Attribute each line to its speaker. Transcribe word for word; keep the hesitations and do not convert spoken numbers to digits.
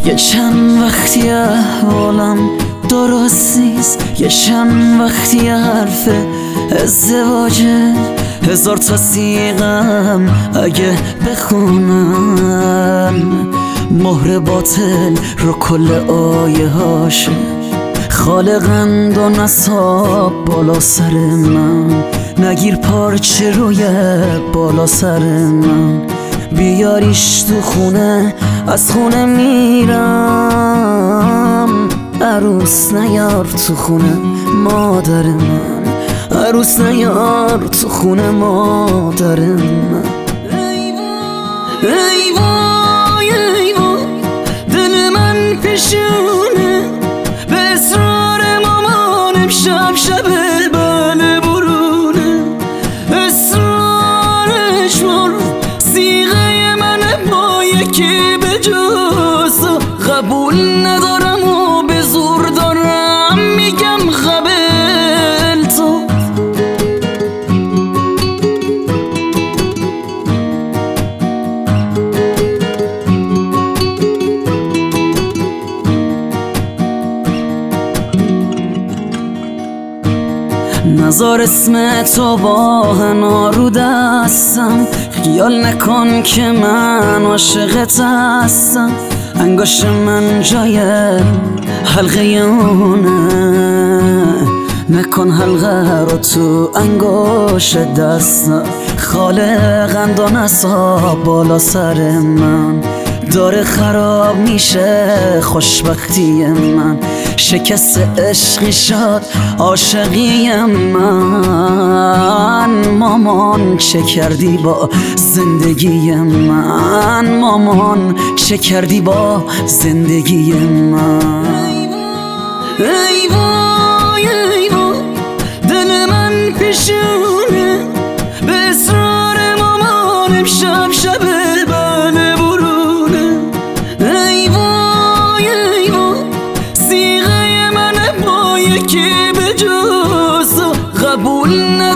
Speaker 1: یه چند وقتی حالم درست نیست، یه چند وقتی حرف ازدواجه، هزار تا سیغم اگه بخونم مهر باطل رو کل آیه هاشه. خالقند و نصاب بالا سر من، نگیر پارچه روی بالا سر من، بیاریش تو خونه از خونه میرم. عروس نیار تو خونه مادر من، عروس نیار تو خونه مادر من. ای وای ای وای دل من پیشونه به اصرار مامانم، شب شب بله برونه، اصرارش مر سیغه من با یکی به جز قبول ندارم و به زور دارم میگم قبل تو. نزار اسم تو با حنا رو دستم، خیال نکن که من عاشقت هستم. انگشت من جای حلقه اونه، نکن حلقه رو تو انگشت دستم. خالقند و نصاب بالا سر من، داره خراب میشه خوشبختی من. شکست عشقی شد عاشقی من، مامان چه کردی با زندگی من، مامان چه کردی با زندگی من. ای وای ای وای دل من پیشونه به اصرار مامانم، شب شب بله برونه. ای وای ای وای سیغه من با یکی به جز قبول